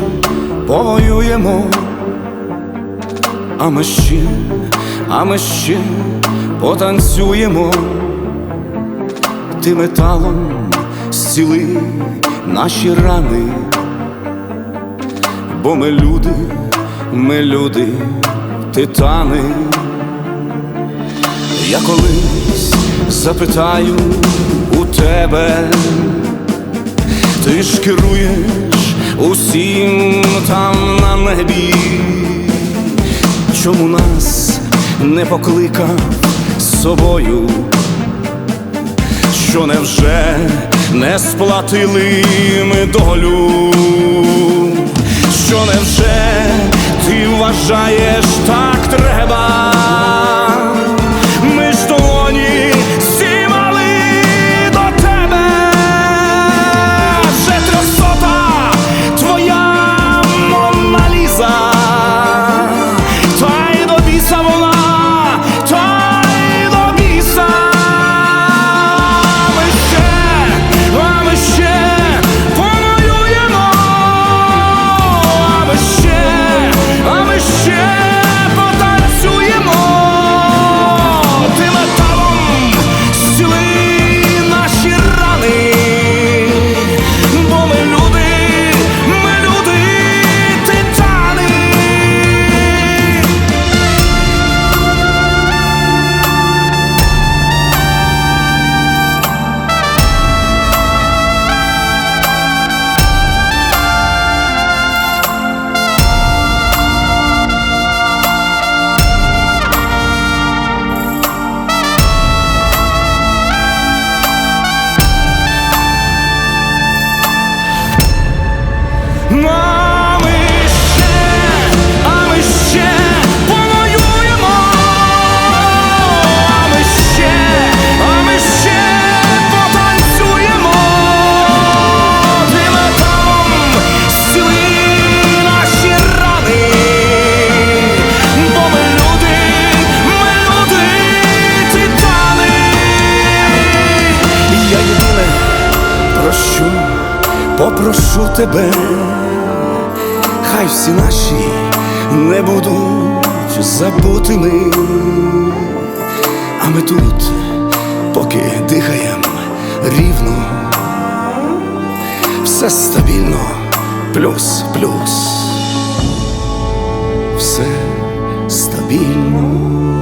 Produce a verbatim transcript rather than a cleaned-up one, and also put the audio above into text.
повоюємо, а ми ще, а ми ще потанцюємо. Ти металом зціли наші рани, бо ми люди, ми люди, титани. Я колись запитаю у тебе, ти ж керуєш усім там на небі, чому нас не покликав з собою? Що невже не сплатили ми долю? Що невже ти вважаєш так треба? Ми ж долоні всі мали до тебе. Вже трьохсота твоя Мона Ліза, та й до біса вона, та й до біса. Ми ще, а ми ще повоюємо, а ми ще, а ми ще потанцюємо. Ти металом зціли наші рани, бо ми люди, ми люди, титани. А ми ще, а ми ще повоюємо, а ми ще, а ми ще потанцюємо. Ти металом зціли наші рани, бо ми люди, ми люди, титани. Я єдине прощу, попрошу тебе, хай всі наші не будуть забутими, а ми тут, поки дихаєм рівно, все стабільно, плюс-плюс, все стабільно.